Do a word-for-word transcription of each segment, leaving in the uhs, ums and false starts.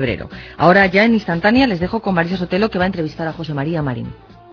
febrero. Ahora ya en instantánea les dejo con María Sotelo, que va a entrevistar a José María Marín.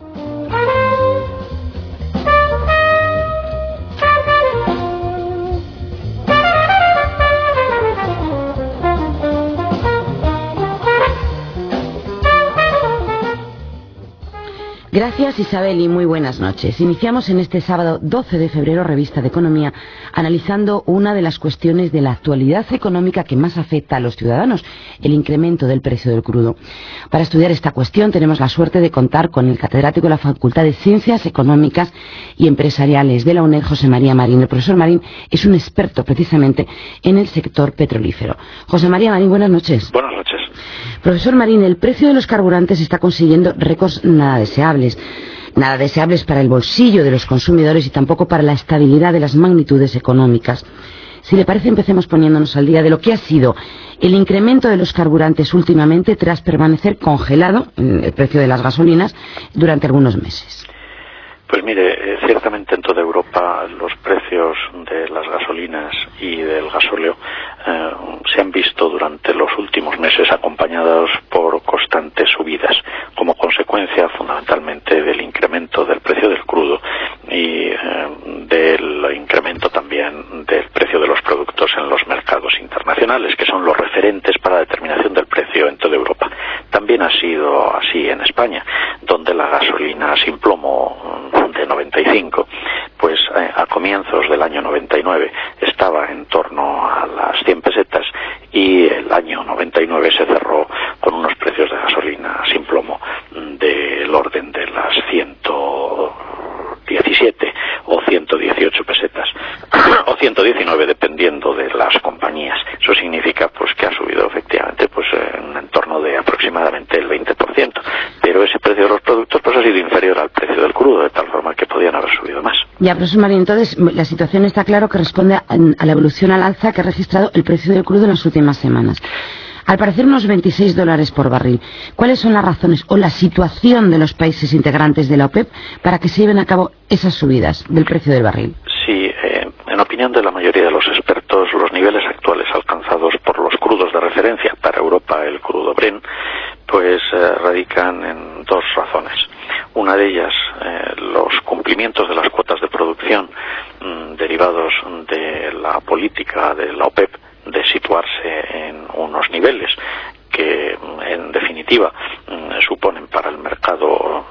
Gracias, Isabel, y muy buenas noches. Iniciamos en este sábado doce de febrero Revista de Economía analizando una de las cuestiones de la actualidad económica que más afecta a los ciudadanos, el incremento del precio del crudo. Para estudiar esta cuestión tenemos la suerte de contar con el catedrático de la Facultad de Ciencias Económicas y Empresariales de la UNED, José María Marín. El profesor Marín es un experto precisamente en el sector petrolífero. José María Marín, buenas noches. Buenas noches. Profesor Marín, el precio de los carburantes está consiguiendo récords nada deseables. Nada deseables para el bolsillo de los consumidores y tampoco para la estabilidad de las magnitudes económicas. Si le parece, empecemos poniéndonos al día de lo que ha sido el incremento de los carburantes últimamente tras permanecer congelado el precio de las gasolinas durante algunos meses. Pues mire, eh, ciertamente en toda Europa los precios de las gasolinas y del gasóleo eh, se han visto durante los últimos meses acompañados por constantes subidas, como consecuencia fundamentalmente del incremento del precio del crudo y eh, del incremento también del precio de los productos en los mercados internacionales, que son los referentes para la determinación del precio en toda Europa. También ha sido así en España, donde la gasolina sin plomo de noventa y cinco, pues eh, a comienzos del año noventa y nueve estaba en torno a las cien pesetas y el año noventa y nueve se cerró con unos precios de gasolina sin plomo del orden de las ciento diecisiete o ciento dieciocho pesetas o ciento diecinueve dependiendo de las compañías. Eso significa pues que ha subido efectivamente pues en un entorno de aproximadamente el veinte por ciento, pero ese precio de los productos pues ha sido inferior al precio del crudo, de tal forma que podían haber subido más. Ya, profesor Marín, entonces la situación está claro que responde a, a la evolución al alza que ha registrado el precio del crudo en las últimas semanas. Al parecer unos veintiséis dólares por barril. ¿Cuáles son las razones o la situación de los países integrantes de la OPEP para que se lleven a cabo esas subidas del precio del barril? Sí, eh, en opinión de la mayoría de los expertos, los niveles actuales alcanzados por los crudos de referencia para Europa, el crudo Brent, pues eh, radican en dos razones. Una de ellas, eh, los cumplimientos de las cuotas de producción mmm, derivados de la política de la OPEP de situarse en unos niveles que, en definitiva, suponen para el mercado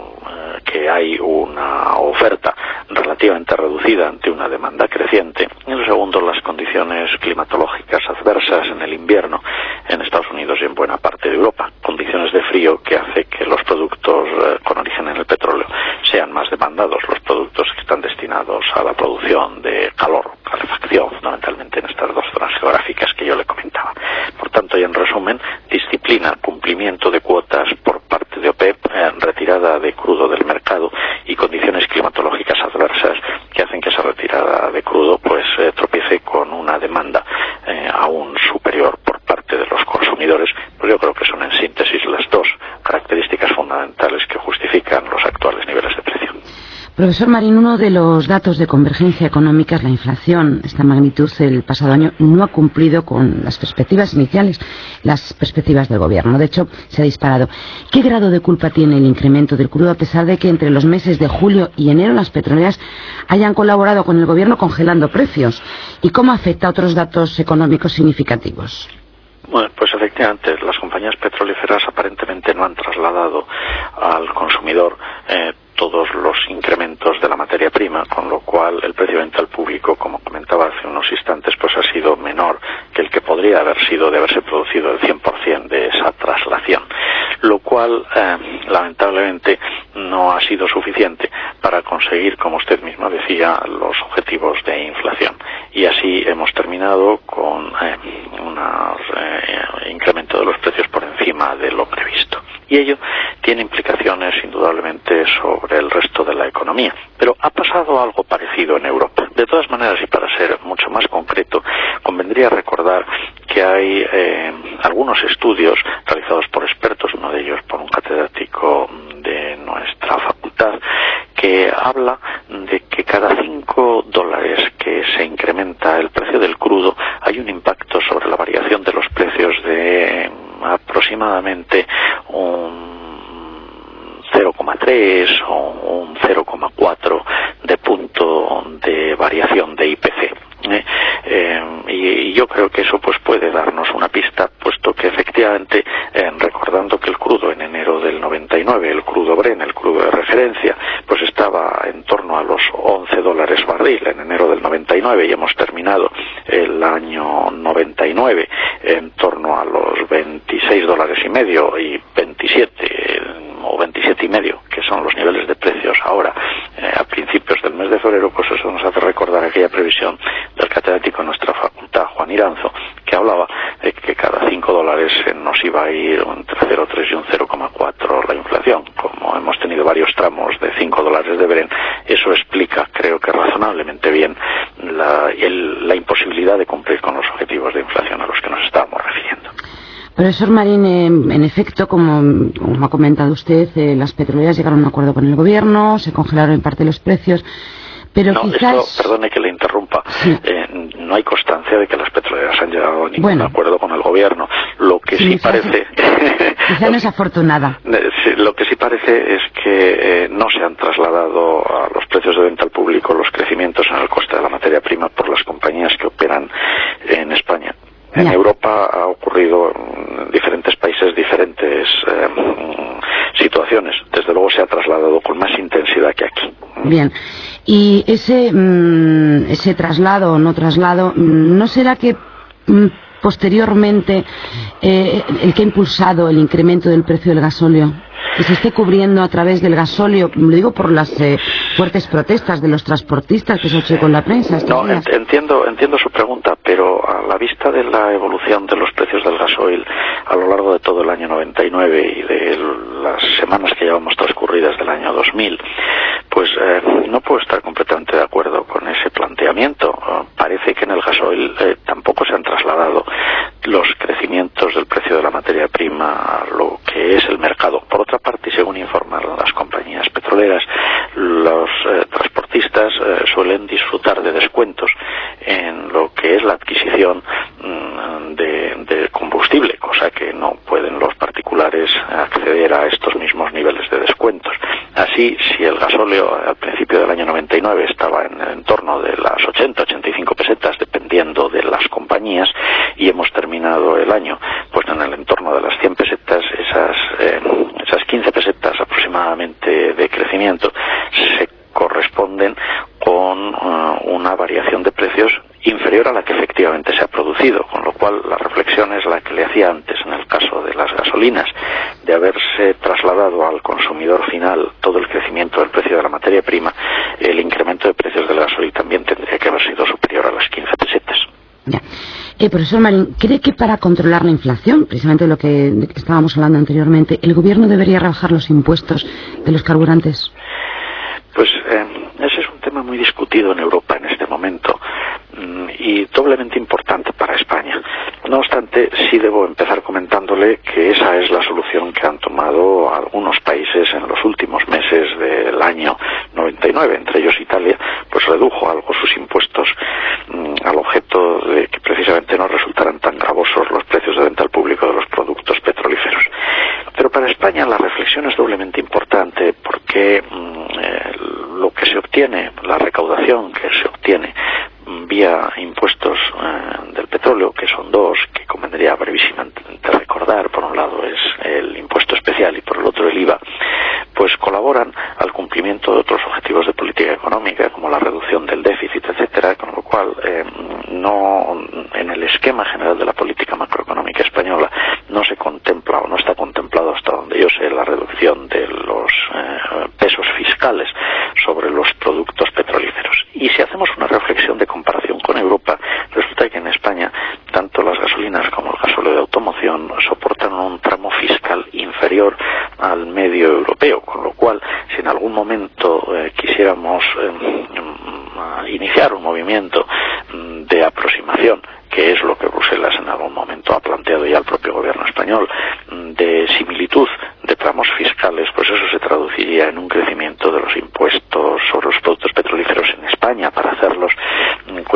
que hay una oferta relativamente reducida ante una demanda creciente. Y en segundo, las condiciones climatológicas adversas en el invierno en Estados Unidos y en buena parte de Europa. Condiciones de frío que hace que los productos con origen en el petróleo sean más demandados, los productos que están destinados a la producción de calor, calefacción, fundamentalmente en estas dos zonas geográficas que yo le comentaba. Por tanto, y en resumen, disciplina, cumplimiento de cuotas por parte de OPEP, eh, retirada de crudo del mercado y condiciones climatológicas adversas que hacen que esa retirada de crudo pues eh, tropiece con una demanda eh, aún superior por parte de los consumidores. Pues yo creo que son en síntesis las dos características fundamentales que justifican los actuales niveles de precio. Profesor Marín, uno de los datos de convergencia económica es la inflación. Esta magnitud el pasado año no ha cumplido con las perspectivas iniciales, las perspectivas del gobierno. De hecho, se ha disparado. ¿Qué grado de culpa tiene el incremento del crudo a pesar de que entre los meses de julio y enero las petroleras hayan colaborado con el gobierno congelando precios? ¿Y cómo afecta a otros datos económicos significativos? Bueno, pues efectivamente las compañías petrolíferas aparentemente no han trasladado al consumidor eh, todos los incrementos de la materia prima, con lo cual el precio de venta al público, como comentaba hace unos instantes, pues ha sido menor que el que podría haber sido de haberse producido el cien por ciento de esa traslación, lo cual eh, lamentablemente no ha sido suficiente para conseguir, como usted misma decía, los objetivos de inflación. Y así hemos terminado con eh, un eh, incremento de los precios por encima de lo previsto. Y ello tiene implicaciones indudablemente sobre el resto de la economía. Pero ha pasado algo parecido en Europa. De todas maneras, y para ser mucho más concreto, convendría recordar que hay eh, algunos estudios realizados por expertos, uno de ellos por un catedrático de nuestra facultad, que habla de que cada cinco dólares que se incrementa el precio del crudo hay un impacto sobre la variación de los precios de aproximadamente un cero coma tres o un cero coma cuatro de punto de variación de I P C. ¿eh? Eh, y, y yo creo que eso pues puede darnos una pista, puesto que efectivamente, eh, recordando que el crudo en enero del noventa y nueve, el crudo Brent, el crudo de referencia, pues estaba en torno a los once dólares barril en enero del noventa y nueve, y hemos terminado el año noventa y nueve en torno a los veintiséis dólares y medio y veintisiete o veintisiete y medio, que son los niveles de precios ahora, eh, a principios del mes de febrero, pues eso nos hace recordar aquella previsión del catedrático en nuestra facultad, Juan Iranzo, que hablaba de que cada cinco dólares eh, nos iba a ir entre cero coma tres y un cero coma cuatro la inflación. Como hemos tenido varios tramos de cinco dólares de Brent, eso explica, creo que razonablemente bien, la, el, la imposibilidad de cumplir con los objetivos de inflación a los que nos estábamos refiriendo. Profesor Marín, eh, en efecto, como, como ha comentado usted, eh, las petroleras llegaron a un acuerdo con el gobierno, se congelaron en parte los precios, pero no, quizás... Esto, perdone que le interrumpa, sí. eh, no hay constancia de que las petroleras han llegado a ningún bueno, acuerdo con el gobierno. Lo que sí, sí parece... Quizá no es afortunada. Lo que sí parece es que eh, no se han trasladado a los precios de venta al público los crecimientos en el coste de la materia prima por las compañías que operan en España. En ya. Europa ha ocurrido en diferentes países diferentes eh, situaciones. Desde luego se ha trasladado con más intensidad que aquí. Bien. Y ese mmm, ese traslado o no traslado, ¿no será que mmm, posteriormente eh, el que ha impulsado el incremento del precio del gasóleo, que se esté cubriendo a través del gasóleo, lo digo por las eh, fuertes protestas de los transportistas que se ha hecho con la prensa estos No, días? entiendo, entiendo su pregunta, pero a la vista de la evolución de los precios del gasoil a lo largo de todo el año noventa y nueve y de las semanas que llevamos transcurridas del año dos mil, pues eh, no puedo estar completamente de acuerdo con ese planteamiento. Uh, parece que en el gasoil eh, tampoco se han trasladado los crecimientos del precio de la materia prima a lo que es el mercado. Por otra parte, y según informan las compañías petroleras, los eh, transportistas eh, suelen disfrutar de descuentos en lo que es la adquisición mm, de, de combustible, cosa que no pueden los particulares acceder a estos mismos niveles de descuentos. Así, si el gasóleo al principio del año noventa y nueve estaba en el entorno de las ochenta, ochenta y cinco pesetas, dependiendo de las compañías, y hemos terminado el año pues en el entorno de las cien pesetas, esas, eh, esas quince pesetas aproximadamente de crecimiento se corresponden con uh, una variación de precios inferior a la que efectivamente se ha producido, con lo cual la reflexión es la que le hacía antes en el caso de las gasolinas, de haberse trasladado al consumidor final todo el crecimiento del precio de la materia prima. El incremento de precios del gasoil también tendría que haber sido superior a las quince pesetas. Ya. Eh, profesor Marín, ¿cree que para controlar la inflación, precisamente de lo que, de que estábamos hablando anteriormente, el gobierno debería rebajar los impuestos de los carburantes? Pues eh, ese es un tema muy discutido en Europa en este momento mmm, y doblemente importante para España. No obstante, sí debo empezar comentándole que esa es la solución que han tomado algunos países en los últimos meses del año noventa y nueve, entre ellos Italia, pues redujo algo sus impuestos mmm, al objeto de que precisamente no resultaran tan gravosos los precios de venta al público de los productos petrolíferos. Pero para España la reflexión es doblemente importante porque mmm, eh, lo que se obtiene, la recaudación que se obtiene vía impuestos eh, del petróleo, que son dos, que convendría brevísimamente recordar, por un lado es el impuesto especial y por el otro el I V A, pues colaboran al cumplimiento de otros objetivos de política económica, como la reducción del déficit, etcétera, con lo cual eh, no, en el esquema general de la política macroeconómica española no se contempla o no está contemplado, hasta donde yo sé, la reducción de los eh, pesos fiscales sobre los productos petrolíferos. Y si hacemos una reflexión de comparación con Europa, resulta que en España tanto las gasolinas como el gasóleo de automoción soportan un tramo fiscal inferior al medio europeo, con lo cual si en algún momento eh, quisiéramos eh, iniciar un movimiento de aproximación, que es lo que Bruselas en algún momento ha planteado ya al propio gobierno español, de similitud de tramos fiscales, pues eso se traduciría en un crecimiento de los impuestos sobre los productos petrolíferos en España para hacerlos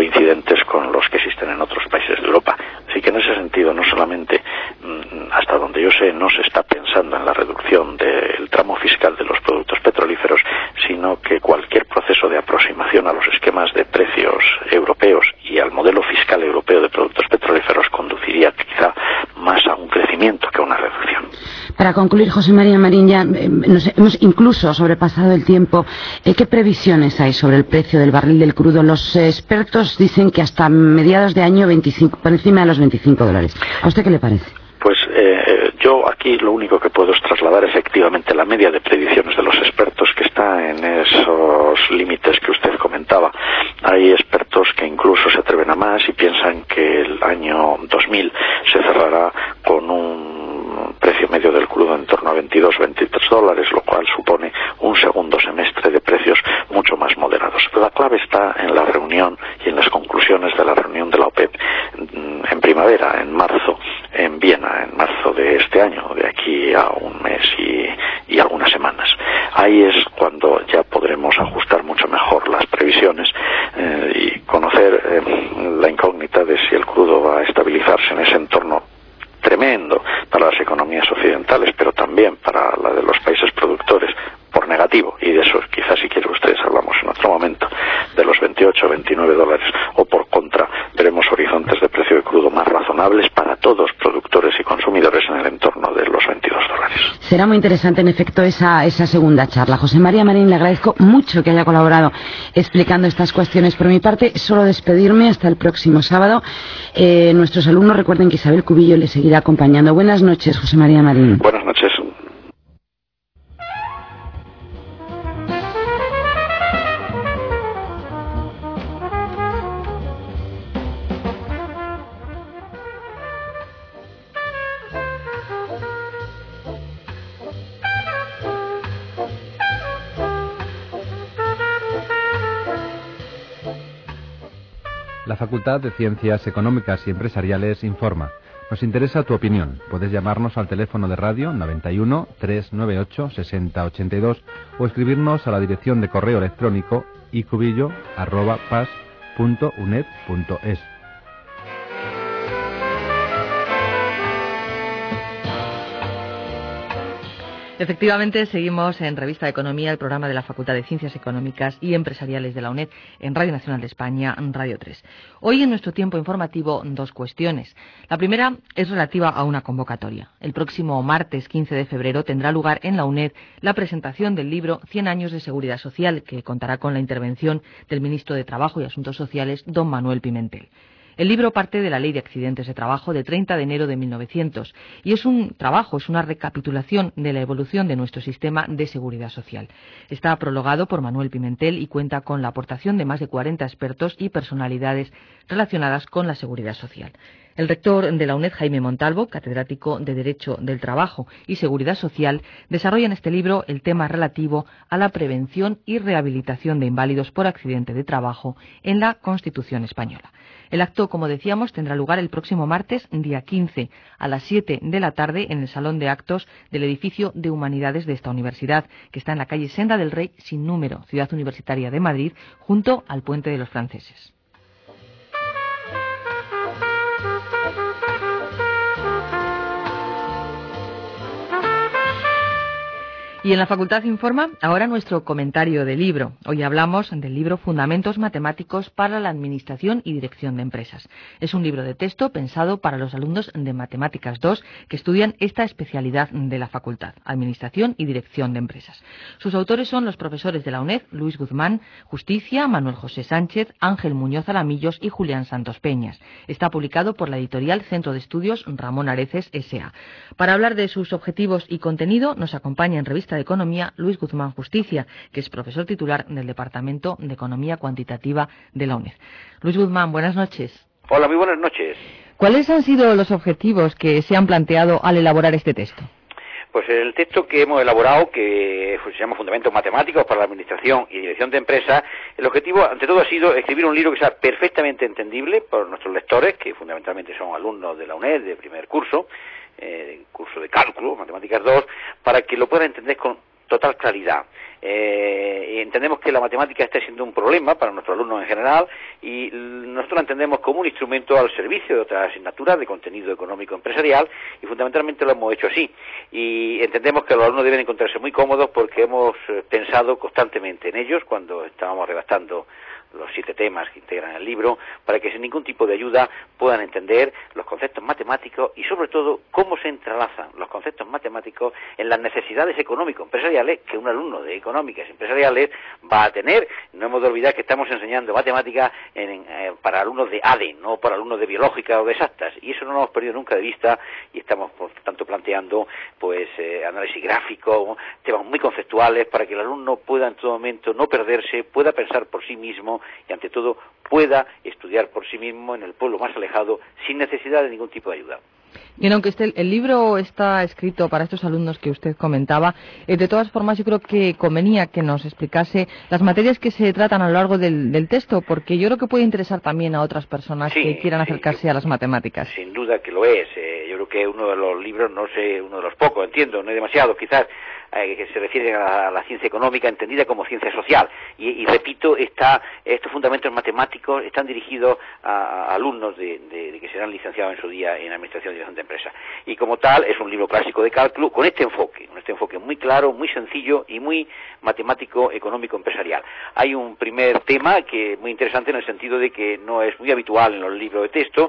coincidentes con los que existen en otros países de Europa. Así que en ese sentido, no solamente hasta donde donde yo sé no se está pensando en la reducción del tramo fiscal de los productos petrolíferos, sino que cualquier proceso de aproximación a los esquemas de precios europeos y al modelo fiscal europeo de productos petrolíferos conduciría quizá más a un crecimiento que a una reducción. Para concluir, José María Marín, ya eh, nos hemos incluso sobrepasado el tiempo. Eh, ¿Qué previsiones hay sobre el precio del barril del crudo? Los eh, expertos dicen que hasta mediados de año veinticinco, por encima de los veinticinco dólares. ¿A usted qué le parece? Pues eh, yo aquí lo único que puedo es trasladar efectivamente la media de predicciones de los expertos, que está en esos límites que usted comentaba. Hay expertos que incluso se atreven a más y piensan que el año dos mil se cerrará con un precio medio del crudo en torno a veintidós, veintitrés dólares, lo cual supone un segundo semestre de precios mucho más moderados. Pero la clave está en la reunión y en las conclusiones de la reunión de la OPEP en primavera, en marzo, en Viena, en marzo de este año, de aquí a un mes y, y algunas semanas. Ahí es cuando ya podremos ajustar mucho mejor las previsiones eh, y conocer eh, la incógnita de si el crudo va a estabilizarse en ese entorno tremendo para las economías occidentales, pero también para la de los países productores, por negativo, y de eso quizás si quieren ustedes hablamos en otro momento, de los veintiocho, veintinueve dólares, o por contra, veremos horizontes de precio de crudo más razonables para todos, productores y consumidores, en el entorno de los veintidós dólares. Será muy interesante, en efecto, esa, esa segunda charla. José María Marín, le agradezco mucho que haya colaborado explicando estas cuestiones. Por mi parte, solo despedirme hasta el próximo sábado. Eh, nuestros alumnos recuerden que Isabel Cubillo les seguirá acompañando. Buenas noches, José María Marín. Buenas noches. La Facultad de Ciencias Económicas y Empresariales informa. Nos interesa tu opinión. Puedes llamarnos al teléfono de radio noventa y uno, trescientos noventa y ocho, sesenta ochenta y dos o escribirnos a la dirección de correo electrónico icubillo arroba pas punto uned punto es. Efectivamente, seguimos en Revista de Economía, el programa de la Facultad de Ciencias Económicas y Empresariales de la UNED, en Radio Nacional de España, Radio tres. Hoy en nuestro tiempo informativo, dos cuestiones. La primera es relativa a una convocatoria. El próximo martes quince de febrero tendrá lugar en la UNED la presentación del libro cien años de Seguridad Social, que contará con la intervención del ministro de Trabajo y Asuntos Sociales, don Manuel Pimentel. El libro parte de la Ley de Accidentes de Trabajo de treinta de enero de mil novecientos y es un trabajo, es una recapitulación de la evolución de nuestro sistema de seguridad social. Está prologado por Manuel Pimentel y cuenta con la aportación de más de cuarenta expertos y personalidades relacionadas con la seguridad social. El rector de la UNED, Jaime Montalvo, catedrático de Derecho del Trabajo y Seguridad Social, desarrolla en este libro el tema relativo a la prevención y rehabilitación de inválidos por accidente de trabajo en la Constitución española. El acto, como decíamos, tendrá lugar el próximo martes, día quince, a las siete de la tarde, en el Salón de Actos del edificio de Humanidades de esta universidad, que está en la calle Senda del Rey, sin número, Ciudad Universitaria de Madrid, junto al Puente de los Franceses. Y en la Facultad Informa, ahora nuestro comentario de libro. Hoy hablamos del libro Fundamentos Matemáticos para la Administración y Dirección de Empresas. Es un libro de texto pensado para los alumnos de Matemáticas dos que estudian esta especialidad de la facultad, Administración y Dirección de Empresas. Sus autores son los profesores de la UNED, Luis Guzmán Justicia, Manuel José Sánchez, Ángel Muñoz Alamillos y Julián Santos Peñas. Está publicado por la editorial Centro de Estudios Ramón Areces S A Para hablar de sus objetivos y contenido, nos acompaña en Revista de Economía Luis Guzmán Justicia, que es profesor titular del Departamento de Economía Cuantitativa de la UNED. Luis Guzmán, buenas noches. Hola, muy buenas noches. ¿Cuáles han sido los objetivos que se han planteado al elaborar este texto? Pues el texto que hemos elaborado, que se llama Fundamentos Matemáticos para la Administración y Dirección de Empresas, el objetivo, ante todo, ha sido escribir un libro que sea perfectamente entendible por nuestros lectores, que fundamentalmente son alumnos de la UNED de primer curso, eh, curso de cálculo, Matemáticas dos, para que lo puedan entender con total claridad. Eh, entendemos que la matemática está siendo un problema para nuestros alumnos en general y nosotros la entendemos como un instrumento al servicio de otras asignaturas de contenido económico empresarial y fundamentalmente lo hemos hecho así. Y entendemos que los alumnos deben encontrarse muy cómodos porque hemos pensado constantemente en ellos cuando estábamos redactando los siete temas que integran el libro, para que sin ningún tipo de ayuda puedan entender los conceptos matemáticos y sobre todo cómo se entrelazan los conceptos matemáticos en las necesidades económico-empresariales que un alumno de económicas empresariales va a tener. No hemos de olvidar que estamos enseñando matemáticas en, en, eh, para alumnos de A D E, no para alumnos de biológica o de exactas, y eso no lo hemos perdido nunca de vista y estamos por tanto planteando pues eh, análisis gráfico, temas muy conceptuales para que el alumno pueda en todo momento no perderse, pueda pensar por sí mismo y ante todo pueda estudiar por sí mismo en el pueblo más alejado sin necesidad de ningún tipo de ayuda. Bien, aunque este, el libro está escrito para estos alumnos que usted comentaba, eh, de todas formas yo creo que convenía que nos explicase las materias que se tratan a lo largo del, del texto, porque yo creo que puede interesar también a otras personas sí, que quieran acercarse sí, a las matemáticas. Sin duda que lo es. Eh, yo creo que uno de los libros, no sé, uno de los pocos, entiendo, no hay demasiados quizás, eh, que se refiere a la ciencia económica entendida como ciencia social. Y, y repito, está, estos fundamentos matemáticos están dirigidos a, a alumnos de, de, de que serán licenciados en su día en Administración y Dirección de Empresa. Y como tal, es un libro clásico de cálculo con este enfoque, con este enfoque muy claro, muy sencillo y muy matemático, económico, empresarial. Hay un primer tema que es muy interesante en el sentido de que no es muy habitual en los libros de texto,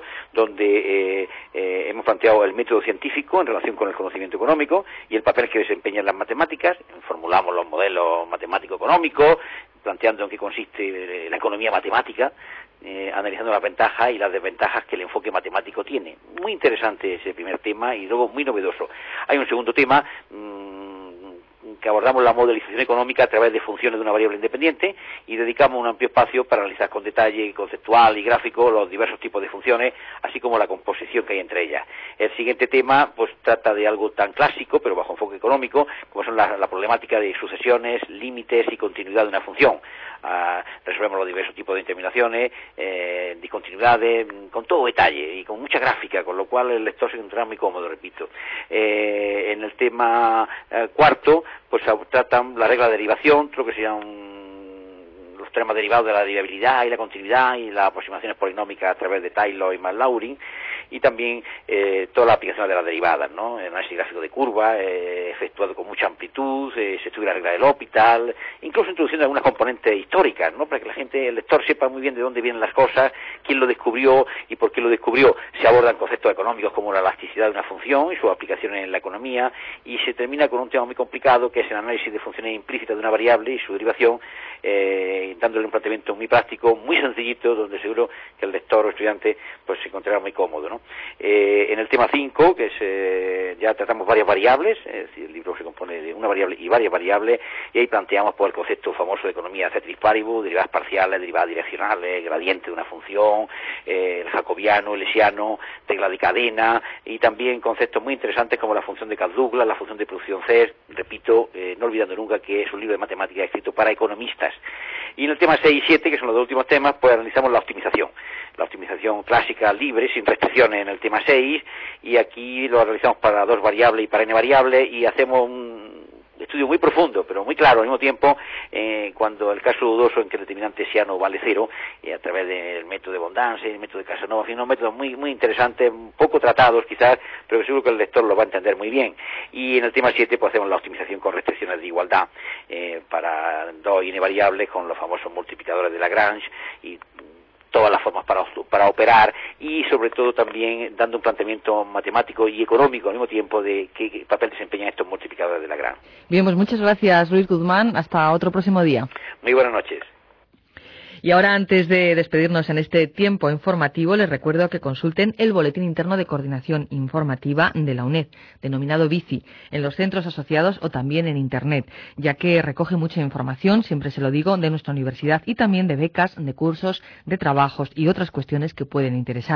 donde eh, eh, hemos planteado el método científico en relación con el conocimiento económico y el papel que desempeñan las matemáticas. Formulamos los modelos matemático-económicos, planteando en qué consiste la economía matemática, eh, analizando las ventajas y las desventajas que el enfoque matemático tiene. Muy interesante ese primer tema y luego muy novedoso. Hay un segundo tema mmm, que abordamos la modelización económica a través de funciones de una variable independiente y dedicamos un amplio espacio para analizar con detalle conceptual y gráfico los diversos tipos de funciones, así como la composición que hay entre ellas. El siguiente tema pues trata de algo tan clásico, pero bajo enfoque económico, como son la, la problemática de sucesiones, límites y continuidad de una función. Uh, resolvemos los diversos tipos de determinaciones, eh, discontinuidades, con todo detalle y con mucha gráfica, con lo cual el lector se encontrará muy cómodo, repito. Eh, en el tema eh, cuarto, pues tratan la regla de derivación, creo que serían los temas derivados de la derivabilidad y la continuidad y las aproximaciones polinómicas a través de Taylor y McLaurin, y también eh, todas las aplicaciones de las derivadas, ¿no? El análisis gráfico de curvas, eh, efectuado con mucha amplitud, eh, se estudia la regla del L'Hopital, incluso introduciendo algunas componentes históricas, ¿no? Para que la gente, el lector, sepa muy bien de dónde vienen las cosas, quién lo descubrió y por qué lo descubrió. Se abordan conceptos económicos como la elasticidad de una función y sus aplicaciones en la economía, y se termina con un tema muy complicado que es el análisis de funciones implícitas de una variable y su derivación, eh, dándole un planteamiento muy práctico, muy sencillito, donde seguro que el lector o estudiante pues se encontrará muy cómodo, ¿no? Eh, en el tema cinco, que es, eh, ya tratamos varias variables, es decir, el libro se compone de una variable y varias variables, y ahí planteamos pues, el concepto famoso de economía ceteris paribus, derivadas parciales, derivadas direccionales, gradiente de una función, eh, el jacobiano, el lesiano, regla de cadena, y también conceptos muy interesantes como la función de Cass-Douglas, la función de producción C, repito, eh, no olvidando nunca que es un libro de matemáticas escrito para economistas. Y en el tema seis y siete, que son los dos últimos temas, pues analizamos la optimización. La optimización clásica libre, sin restricciones en el tema seis, y aquí lo realizamos para dos variables y para n variables, y hacemos un estudio muy profundo, pero muy claro al mismo tiempo, eh, cuando el caso dudoso en que el determinante siano vale cero, y a través del método de Bondance, el método de Casanova, en fin, unos métodos muy, muy interesantes, poco tratados quizás, pero que seguro que el lector lo va a entender muy bien. Y en el tema siete, pues hacemos la optimización con restricciones de igualdad, eh, para dos y n variables con los famosos multiplicadores de Lagrange, y todas las formas para, para operar, y sobre todo también dando un planteamiento matemático y económico al mismo tiempo de qué, qué papel desempeñan estos multiplicadores de Lagrange. Bien, pues muchas gracias, Luis Guzmán. Hasta otro próximo día. Muy buenas noches. Y ahora, antes de despedirnos en este tiempo informativo, les recuerdo que consulten el Boletín Interno de Coordinación Informativa de la UNED, denominado B I C I, en los centros asociados o también en Internet, ya que recoge mucha información, siempre se lo digo, de nuestra universidad y también de becas, de cursos, de trabajos y otras cuestiones que pueden interesar.